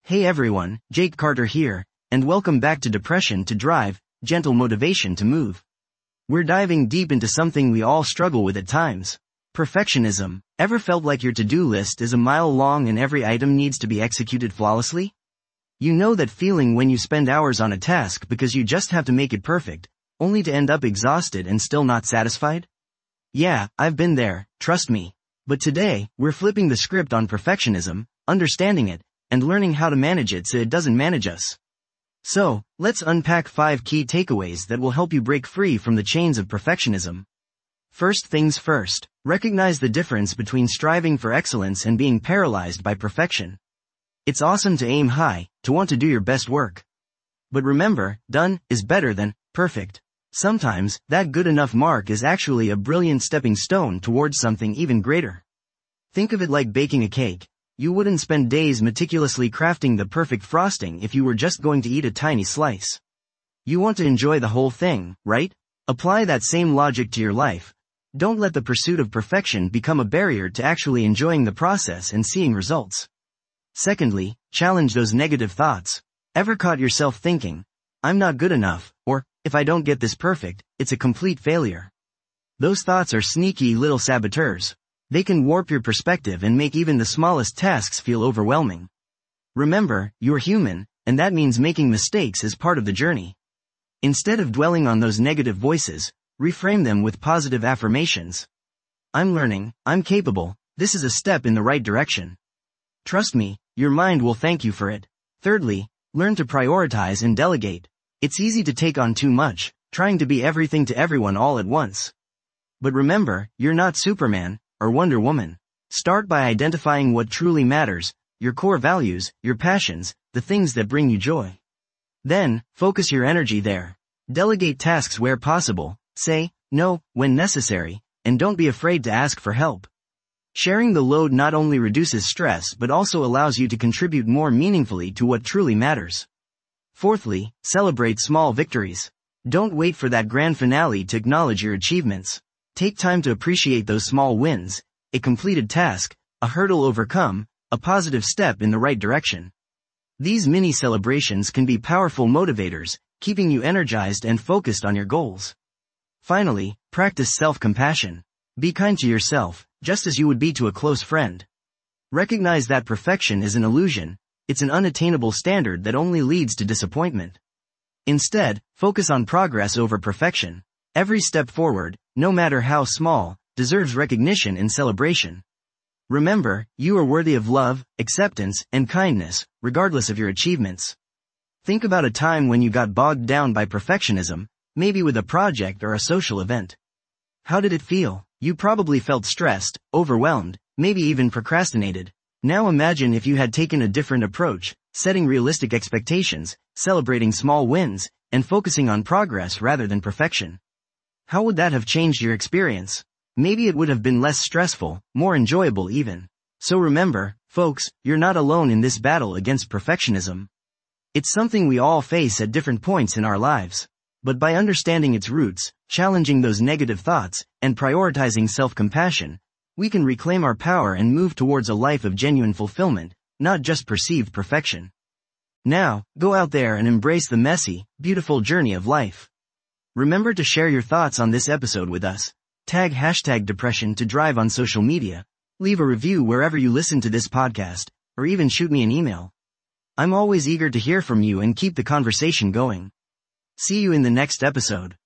Hey everyone, Jake Carter here, and welcome back to Depression to Drive, Gentle Motivation to Move. We're diving deep into something we all struggle with at times. Perfectionism. Ever felt like your to-do list is a mile long and every item needs to be executed flawlessly? You know that feeling when you spend hours on a task because you just have to make it perfect, only to end up exhausted and still not satisfied? Yeah, I've been there, trust me. But today, we're flipping the script on perfectionism, understanding it, and learning how to manage it so it doesn't manage us. So, let's unpack 5 key takeaways that will help you break free from the chains of perfectionism. First things first, recognize the difference between striving for excellence and being paralyzed by perfection. It's awesome to aim high, to want to do your best work. But remember, done is better than perfect. Sometimes, that good enough mark is actually a brilliant stepping stone towards something even greater. Think of it like baking a cake. You wouldn't spend days meticulously crafting the perfect frosting if you were just going to eat a tiny slice. You want to enjoy the whole thing, right? Apply that same logic to your life. Don't let the pursuit of perfection become a barrier to actually enjoying the process and seeing results. Secondly, challenge those negative thoughts. Ever caught yourself thinking, I'm not good enough, or, if I don't get this perfect, it's a complete failure? Those thoughts are sneaky little saboteurs. They can warp your perspective and make even the smallest tasks feel overwhelming. Remember, you're human, and that means making mistakes is part of the journey. Instead of dwelling on those negative voices, reframe them with positive affirmations. I'm learning, I'm capable, this is a step in the right direction. Trust me, your mind will thank you for it. Thirdly, learn to prioritize and delegate. It's easy to take on too much, trying to be everything to everyone all at once. But remember, you're not Superman or Wonder Woman. Start by identifying what truly matters, your core values, your passions, the things that bring you joy. Then, focus your energy there. Delegate tasks where possible, say no when necessary, and don't be afraid to ask for help. Sharing the load not only reduces stress but also allows you to contribute more meaningfully to what truly matters. Fourthly, celebrate small victories. Don't wait for that grand finale to acknowledge your achievements. Take time to appreciate those small wins, a completed task, a hurdle overcome, a positive step in the right direction. These mini celebrations can be powerful motivators, keeping you energized and focused on your goals. Finally, practice self-compassion. Be kind to yourself, just as you would be to a close friend. Recognize that perfection is an illusion. It's an unattainable standard that only leads to disappointment. Instead, focus on progress over perfection. Every step forward, no matter how small, deserves recognition and celebration. Remember, you are worthy of love, acceptance, and kindness, regardless of your achievements. Think about a time when you got bogged down by perfectionism, maybe with a project or a social event. How did it feel? You probably felt stressed, overwhelmed, maybe even procrastinated. Now imagine if you had taken a different approach, setting realistic expectations, celebrating small wins, and focusing on progress rather than perfection. How would that have changed your experience? Maybe it would have been less stressful, more enjoyable even. So remember, folks, you're not alone in this battle against perfectionism. It's something we all face at different points in our lives. But by understanding its roots, challenging those negative thoughts, and prioritizing self-compassion, we can reclaim our power and move towards a life of genuine fulfillment, not just perceived perfection. Now, go out there and embrace the messy, beautiful journey of life. Remember to share your thoughts on this episode with us. Tag #Depression to Drive on social media, leave a review wherever you listen to this podcast, or even shoot me an email. I'm always eager to hear from you and keep the conversation going. See you in the next episode.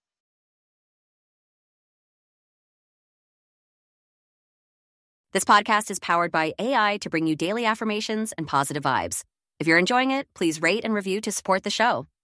This podcast is powered by AI to bring you daily affirmations and positive vibes. If you're enjoying it, please rate and review to support the show.